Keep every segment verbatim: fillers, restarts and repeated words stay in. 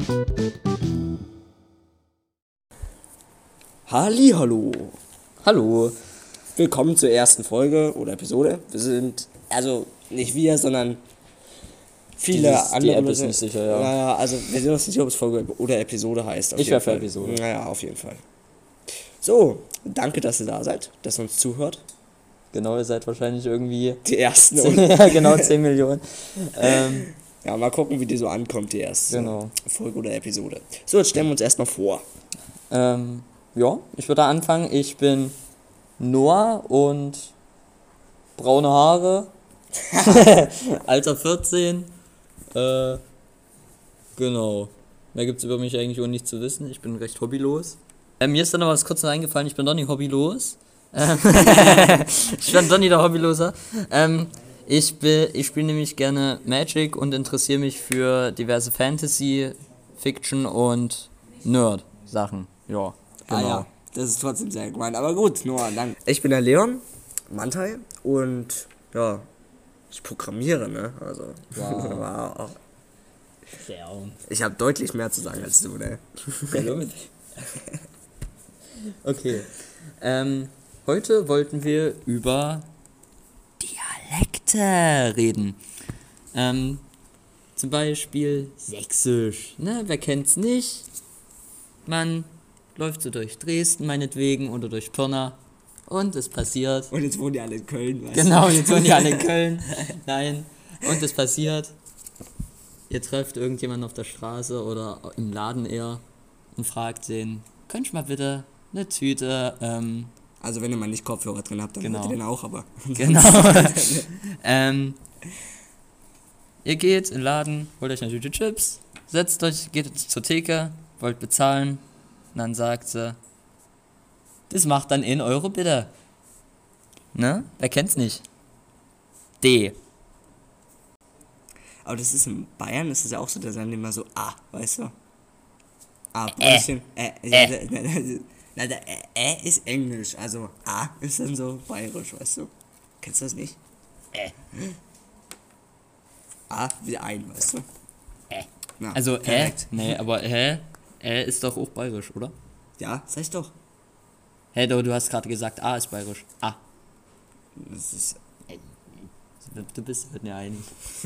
Hallihallo. Hallo. Willkommen zur ersten Folge oder Episode. Wir sind, also nicht wir, sondern viele Dieses, andere. die App ist nicht sicher, ja. Naja, also wir sind uns nicht sicher, ob es Folge oder Episode heißt. Ich wäre für Episode. Naja, auf jeden Fall. So, danke, dass ihr da seid, dass ihr uns zuhört. Genau, ihr seid wahrscheinlich irgendwie... Die ersten. zehn, genau, zehn Millionen. ähm, ja, mal gucken, wie die so ankommt, die erste genau. Folge oder Episode. So, jetzt stellen wir uns erstmal vor. Ähm, ja, ich würde anfangen. Ich bin Noah und braune Haare. Alter vierzehn. Äh, genau. Mehr gibt es über mich eigentlich auch nicht zu wissen. Ich bin recht hobbylos. Äh, mir ist dann noch was kurz noch eingefallen. Ich bin doch nicht hobbylos. Ähm, ich bin doch nicht der Hobbyloser. Ähm, ich bin, ich spiele nämlich gerne Magic und interessiere mich für diverse Fantasy, Fiction und Nerd-Sachen. Ja, genau. Ah ja, das ist trotzdem sehr gemein. Aber gut, Noah, danke. Ich bin der Leon Mantai und ja, ich programmiere, ne? Also, Wow. wow. Ja. Ich habe deutlich mehr zu sagen als du, ne? Okay. Ähm, heute wollten wir über Dialekte reden. Ähm, zum Beispiel Sächsisch. Ne? Wer kennt's nicht? Man läuft so durch Dresden meinetwegen oder durch Pirna und es passiert. Und jetzt wohnen die alle in Köln, weißt Genau, du? jetzt wohnen die alle in Köln. Nein. Und es passiert. Ihr trefft irgendjemanden auf der Straße oder im Laden eher und fragt den, könnt ihr mal bitte eine Tüte, ähm, Also wenn ihr mal nicht Kopfhörer drin habt, dann Genau. hört ihr den auch, aber... genau, ähm, ihr geht in den Laden, holt euch eine Tüte Chips, setzt euch, geht zur Theke, wollt bezahlen, und dann sagt sie, das macht dann in Euro bitte. Ne? Wer kennt's nicht? D. Aber das ist in Bayern, ist es ja auch so, da sagen die immer so, ah, weißt du? Ah, Brötchen, äh, äh, äh. Na, der Ä Ä ist Englisch, also A ist dann so bayerisch, weißt du? Kennst du das nicht? Äh. A wie ein, weißt du? Äh. Na, Also äh, perfekt. nee, aber hä? Äh ist doch auch bayerisch, oder? Ja, sag ich doch. Hä, du, du hast gerade gesagt, A ist bayerisch. A. Das ist, Du bist mit mir einig.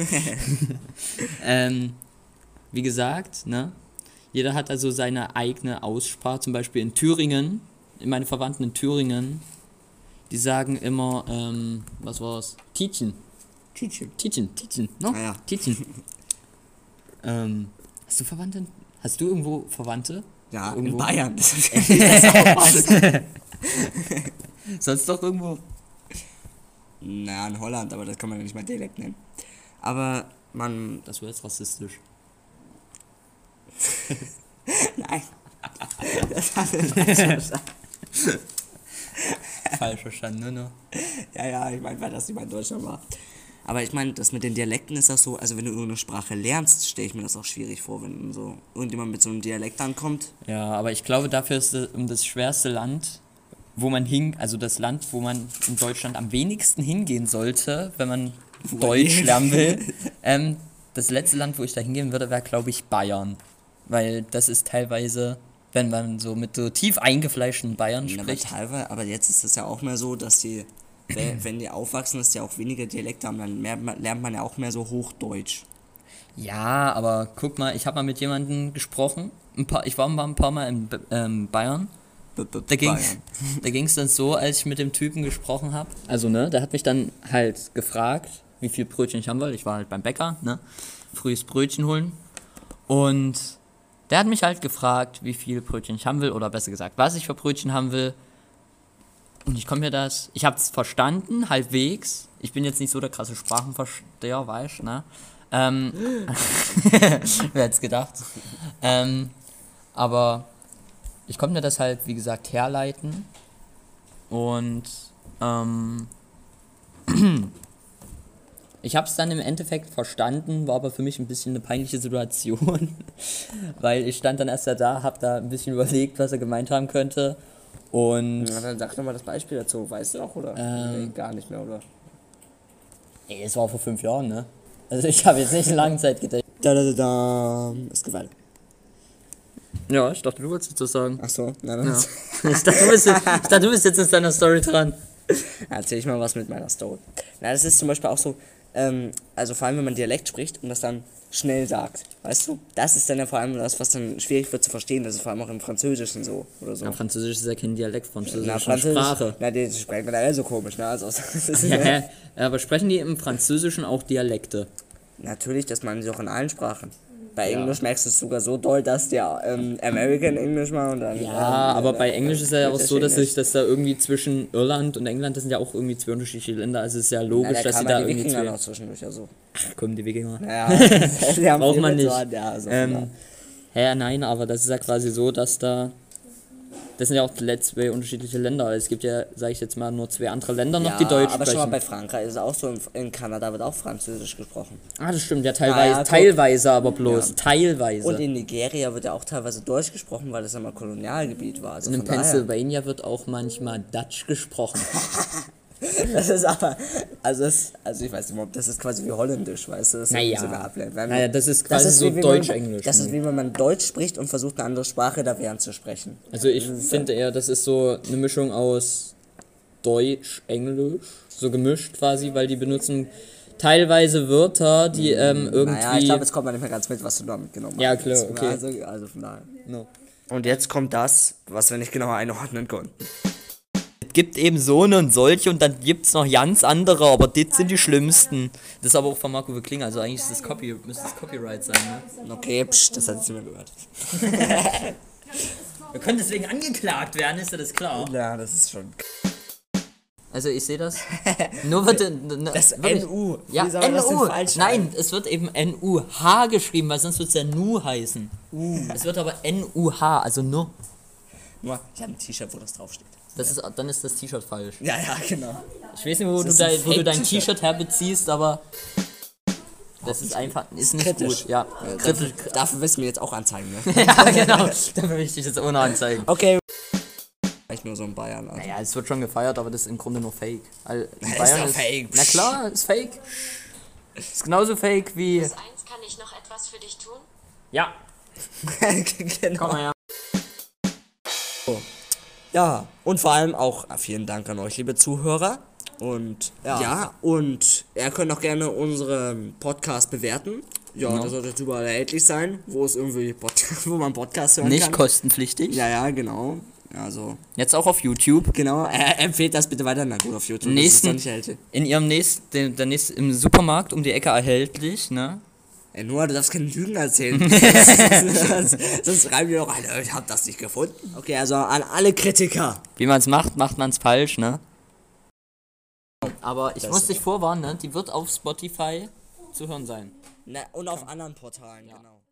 ähm, wie gesagt, ne? Jeder hat also seine eigene Aussprache. Zum Beispiel in Thüringen, meine Verwandten in Thüringen, die sagen immer, ähm, was war's? Tietjen. Tietchen. Tietjen, Tietjen, ne? Ah ja. Tietjen. ähm, hast du Verwandte? in- Hast du irgendwo Verwandte? Ja, Irgendwo? in Bayern. Das ist das auch was. Sonst doch irgendwo. Naja, in Holland, aber das kann man ja nicht mal Dialekt nennen. Aber man... Das wäre jetzt rassistisch. Nein. Das hat er falsch verstanden. Falsch verstanden, ne? ne? Ja, ja, ich meine, weil das nicht mal in Deutschland war. Aber ich meine, das mit den Dialekten ist auch so, also wenn du irgendeine Sprache lernst, stelle ich mir das auch schwierig vor, wenn so irgendjemand mit so einem Dialekt ankommt. Ja, aber ich glaube, dafür ist es um das schwerste Land, wo man hin, also das Land, wo man in Deutschland am wenigsten hingehen sollte, wenn man Wo Deutsch man- lernen will. ähm, das letzte Land, wo ich da hingehen würde, wäre, glaube ich, Bayern. Weil das ist teilweise, wenn man so mit so tief eingefleischten Bayern Ja, aber spricht. teilweise, aber jetzt ist es ja auch mehr so, dass die, wenn, wenn die aufwachsen, dass die auch weniger Dialekte haben, dann lernt man, lernt man ja auch mehr so Hochdeutsch. Ja, aber guck mal, ich habe mal mit jemandem gesprochen. Ein paar, ich war mal ein paar Mal in B- ähm, Bayern. B -b Da ging Bayern. da ging's dann so, als ich mit dem Typen gesprochen habe. Also, ne, der hat mich dann halt gefragt, wie viel Brötchen ich haben wollte. Ich war halt beim Bäcker, ne, frühes Brötchen holen. Und der hat mich halt gefragt, wie viel Brötchen ich haben will, oder besser gesagt, was ich für Brötchen haben will. Und ich komme mir das, ich habe es verstanden, halbwegs. Ich bin jetzt nicht so der krasse Sprachenversteher, weißt du, ne. Ähm, wer hätte es gedacht. Ähm, aber ich konnte mir das halt, wie gesagt, herleiten. Und ähm, ich habe es dann im Endeffekt verstanden, war aber für mich ein bisschen eine peinliche Situation, weil ich stand dann erst da, habe da ein bisschen überlegt, was er gemeint haben könnte. Und Na, dann sag doch mal das Beispiel dazu, weißt du auch, oder? Ähm. Nee, gar nicht mehr, oder? ey, es war vor fünf Jahren, ne? Also ich habe jetzt nicht eine lange Zeit gedacht. Da, da, da, da. Ist gefallen. Ja, ich dachte, du wolltest jetzt was sagen. Achso, na dann. Ja. Ich dachte, du bist, ich dachte, du bist jetzt in deiner Story dran. Erzähl ich mal was mit meiner Story. Na, das ist zum Beispiel auch so, ähm, also vor allem, wenn man Dialekt spricht und das dann schnell sagt, weißt du? Das ist dann ja vor allem das, was dann schwierig wird zu verstehen. Das ist vor allem auch im Französischen so, oder so. Ja, Französisch ist ja kein Dialekt, Französisch Na, ist eine Französisch, Sprache. na, die sprechen dann alle so komisch, ne? Also, das ist Ja, hä? Aber sprechen die im Französischen auch Dialekte? natürlich, das meinen sie auch in allen Sprachen. Bei Ja. Englisch merkst du es sogar so doll, dass der ähm, American English mal und dann. Ja, ähm, aber äh, bei Englisch ist ja auch British so, dass English. sich das da irgendwie zwischen Irland und England, das sind ja auch irgendwie zwei unterschiedliche Länder, also es ist ja logisch, Na, da dass sie kamen da ja die irgendwie Wikinger zwei... noch zwischendurch, also. Ach komm, die Wikinger. Naja, die haben Braucht viel man mit nicht. so an, ja, also von Ähm, ja, nein, aber das ist ja quasi so, dass da... Das sind ja auch die letzten zwei unterschiedliche Länder. Es gibt ja, sag ich jetzt mal, nur zwei andere Länder noch, ja, die Deutsch aber schon mal sprechen. bei Frankreich ist es auch so, in, in Kanada wird auch Französisch gesprochen. Ah, das stimmt, ja, teilweise, Ah, ja, guck. teilweise aber bloß, Ja. teilweise. Und in Nigeria wird ja auch teilweise Deutsch gesprochen, weil das ja mal Kolonialgebiet war. Also Und in von daher- Pennsylvania wird auch manchmal Dutch gesprochen. Das ist aber, also, das, also ich weiß nicht, ob das ist quasi wie Holländisch, weißt du? Das ist Naja. so eine Ablehnung. Wenn Naja, man- das ist quasi so wie wenn Deutsch-Englisch, Man, das ist ne? wie wenn man Deutsch spricht und versucht, eine andere Sprache da während zu sprechen. Also ich finde eher, das ist so eine Mischung aus Deutsch, Englisch, so gemischt quasi, weil die benutzen teilweise Wörter, die ähm, irgendwie... Naja, ich glaube, jetzt kommt man nicht mehr ganz mit, was du da mitgenommen Ja, hast. klar, okay. Also, also von daher. No. Und jetzt kommt das, was wir nicht genau einordnen konnten. Es gibt eben so eine und solche und dann gibt es noch ganz andere, aber das sind die schlimmsten. Das ist aber auch von Marco Wickling, also eigentlich ist das Copy, müsste das Copyright sein, ne? Okay, psch, das hat jetzt nicht mehr gehört. Wir können deswegen angeklagt werden, ist ja das klar? Ja, das ist schon... Also ich sehe das. Nur wird n- Das wirklich- N U. Wie Ja, soll man das denn N U. falsch Nein, es wird eben N U H geschrieben, weil sonst wird es ja Nu heißen. Es wird aber N U H, also Nu. Nur, ich habe ein T-Shirt, wo das draufsteht. Das ist, dann ist das T-Shirt falsch. Ja, ja, genau. Ich weiß nicht, wo, du ist ein dein, wo du dein Fake-T-Shirt. T-Shirt herbeziehst, aber das ist einfach, ist nicht Kritisch. gut. Ja, kritisch. Dafür, dafür wirst du mir jetzt auch anzeigen, ne? Ja, genau. Dafür will ich dich jetzt ohne anzeigen. Okay. Vielleicht nur so in Bayern. Also. Naja, es wird schon gefeiert, aber das ist im Grunde nur Fake. All, in ist Bayern doch fake. Na klar, ist Fake. Ist genauso Fake wie... Eins, kann ich noch etwas für dich tun? Ja, Genau. komm mal her. Ja, und vor allem auch ah, vielen Dank an euch, liebe Zuhörer. Und ja, ja und ihr könnt auch gerne unseren Podcast bewerten. Ja, Ja. das sollte jetzt überall erhältlich sein, wo es irgendwie Pod wo man Podcast hören Nicht kann. kostenpflichtig. Ja, ja, genau. Also, Jetzt auch auf YouTube. genau. Äh, empfehlt das bitte weiter. Na gut, auf YouTube. Nächsten- Das ist doch nicht erhältlich. In ihrem nächsten, den- der nächste, im Supermarkt um die Ecke erhältlich, ne? Ey, Noah, du darfst keine Lügen erzählen. sonst, sonst schreiben wir doch alle, ich hab das nicht gefunden. Okay, also an alle Kritiker. Wie man es macht, macht man es falsch, ne? Aber ich Das- muss dich vorwarnen, ne? Die wird auf Spotify zu hören sein. Na, und auf anderen Portalen, genau.